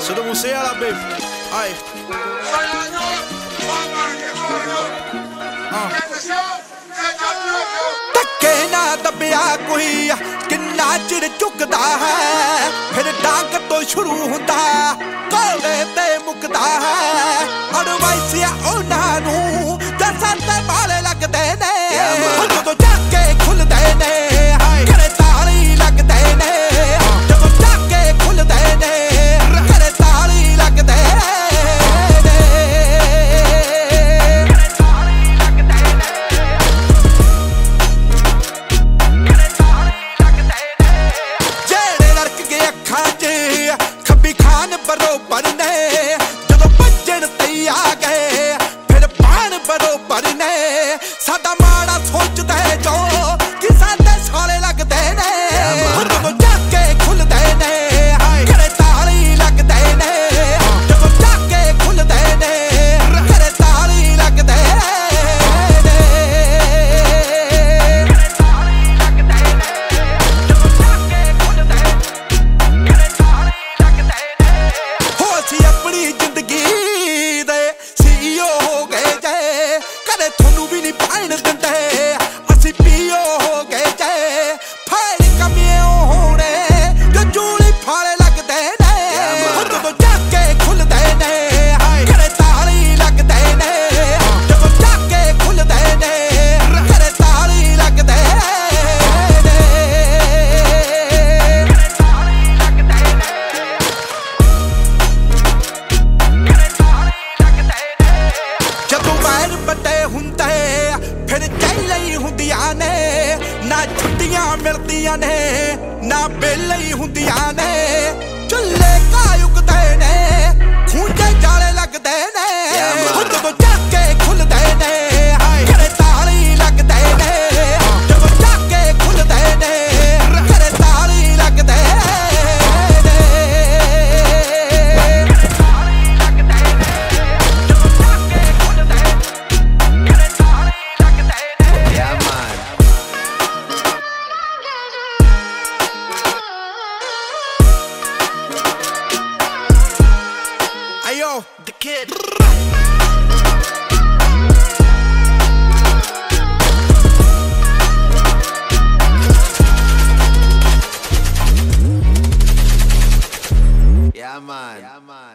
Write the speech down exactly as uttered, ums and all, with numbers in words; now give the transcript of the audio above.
Sido Musea la baby. Ay. ਧੱਕੇ ਨਾ ਦੱਬਿਆ ਕੋਈ ਕਿੰਨਾ ਚਿਰ ਝੁਕਦਾ ਹੈ, ਫਿਰ ਡਾਂਗ ਤੋਂ ਸ਼ੁਰੂ ਹੁੰਦਾ ਕੋਲੇ ਤੇ ਮੁੱਕਦਾ ਹੈ। ਅੜਵਾਈਸਿਆ ਉਹਨਾਂ ਨੂੰ ਜੱਸਾਂ ਤੇ ਮਾਲੇ ਲੱਗਦੇ ਨੇ, ਜਦੋਂ ਚੱਕ ਕੇ ਖੁੱਲਦੇ ਨੇ ਘਰੇ ਤਾਲੀ ਲੱਗਦੇ ਨੇ, ਜਦੋਂ ਚੱਕ ਕੇ ਖੁੱਲਦੇ ਨੇ ਘਰੇ ਤਾਲੀ ਲੱਗਦੇ ਨੇ। ਖੱਬੀ ਖਾਨ ਬਰੋਬਰ ਨੇ, ਜਦੋਂ ਭੱਜਣ ਤੇ ਆ ਗਏ ਫਿਰ ਬਾਣ ਬਰੋਬਰ ਨੇ। ਸਾਡਾ ਮਾੜਾ ਸੋਚਦਾ ਜੋ ਕਿ ਸਾਡੇ ਸਾਲੇ ਲੱਗਦੇ ਨੇ, ਜਦੋਂ ਚੱਕ ਕੇ ਖੁੱਲਦੇ ਨੇ ਘਰੇ ਤਾਲੀ ਲੱਗਦੇ ਨੇ, ਜਦੋਂ ਚੱਕ ਕੇ ਖੁੱਲਦੇ ਨੇ ਘਰੇ ਤਾਲੀ ਲੱਗਦੇ ਨੇ। ਆਪਣੀ ਜ਼ਿੰਦਗੀ ਦੇ ਸੀਈਓ ਹੋ ਗਏ ਜੇ, ਕਦੇ ਤੁਹਾਨੂੰ ਵੀ ਨਹੀਂ ਪਾਣ ਦਿੰਦੇ, ਅਸੀਂ ਪੀਓ ਹੋ ਗਏ ਜੇ। ਫਾਇਲ ਕਮੀਓ ਹੋਣੇ ਜੋ ਜੂਲੀ ਫਾਲੇ ਲੱਗਦੇ ਨੇ, ਜਦੋਂ ਚੱਕ ਕੇ ਖੁੱਲਦੇ ਨੇ ਘਰੇ ਤਾਲੀ ਲੱਗਦੇ ਨੇ, ਜਦੋਂ ਚੱਕ ਕੇ ਖੁੱਲਦੇ ਨੇ ਘਰੇ ਤਾਲੀ ਲੱਗਦੇ ਨੇ। ਵੱਡੇ ਹੁੰਦੇ ਫਿਰ ਜੇਲ੍ਹਾਂ ਹੁੰਦੀਆਂ ਨੇ, ਨਾ ਛੁੱਟੀਆਂ ਮਿਲਦੀਆਂ ਨੇ ਨਾ ਬੇਲਾਂ ਹੁੰਦੀਆਂ ਨੇ। ਚੁੱਲ੍ਹੇ ਕਾਯੁਕਦੇ ਨੇ ਖੂੰਜੇ ਜਾਲੇ ਲੱਗਦੇ ਨੇ, ਜਦੋਂ ਚੱਕ ਕੇ ਖੁੱਲਦੇ ਨੇ ਘਰੇ ਤਾਲੀ ਲੱਗਦੇ ਨੇ, ਜਦੋਂ ਚੱਕ ਕੇ ਖੁੱਲਦੇ ਨੇ ਘਰੇ ਤਾਲੀ ਲੱਗਦੇ ਨੇ। Ayo, the kid. Yeah, man. Yeah, man.